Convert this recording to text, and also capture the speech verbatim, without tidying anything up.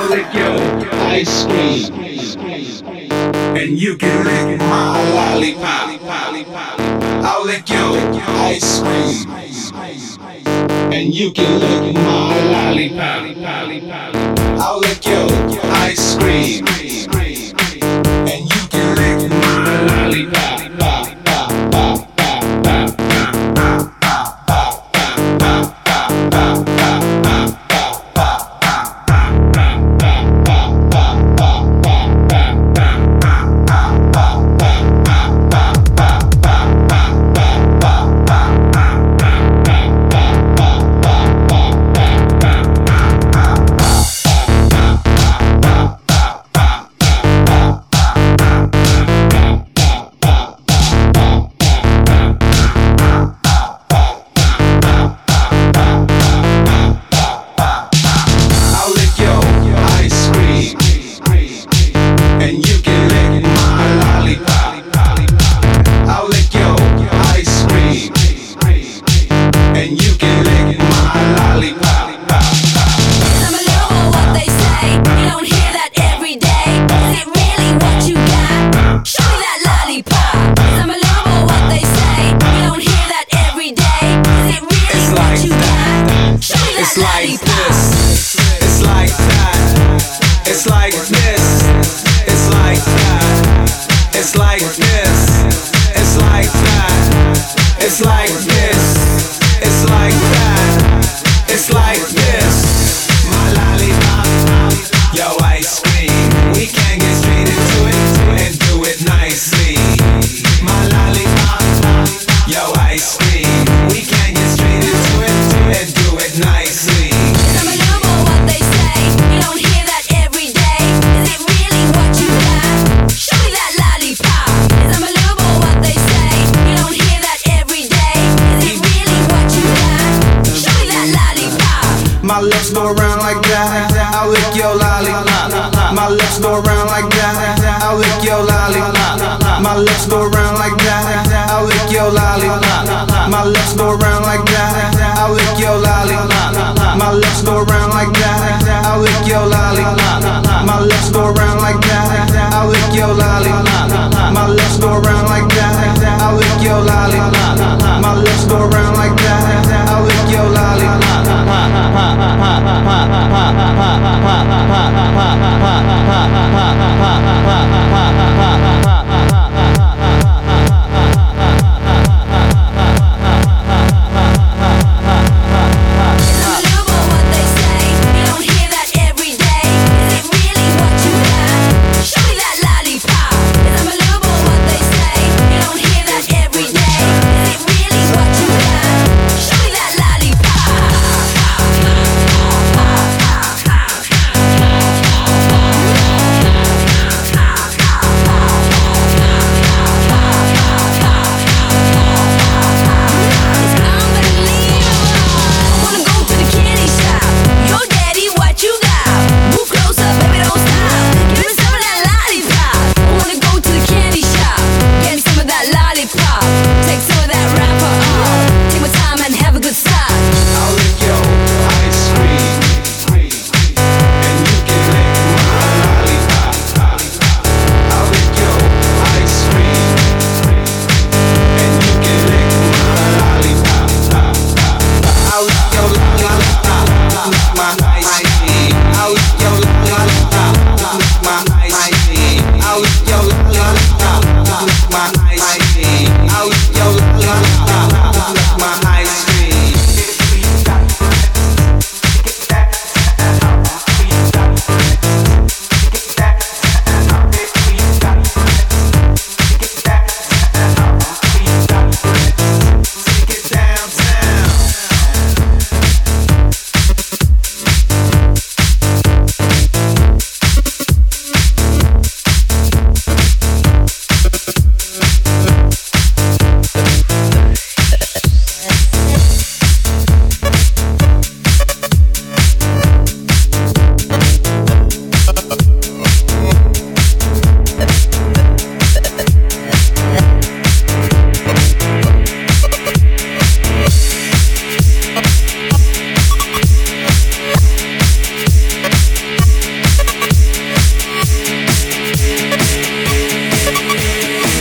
lick your ice cream, and you can lick my lollipop. I'll lick your ice cream, and you can lick my lollipop. I'll lick your ice cream, and you can lick my lollipop. It's like this, it's like that, it's like this, it's like that, it's like this, it's like that, it's like this, it's like that, it's like this. My lollipop, yo ice cream, we can get straight into it and do it nicely. My lollipop, yo ice cream, we can get straight into it and do it nicely. My lips go around like that, I'll lick your lollipop. My lips go around like that, I'll lick your lollipop. My lips go around like that, I'll lick your lollipop. My lips go around like that, I'll lick your lollipop. My lips go around like that, I'll lick your lollipop. My lips go around like that, I'll lick your lollipop. My lips go around like that, I'll lick your lollipop. My lips go around like that, I'll lick your lollipop.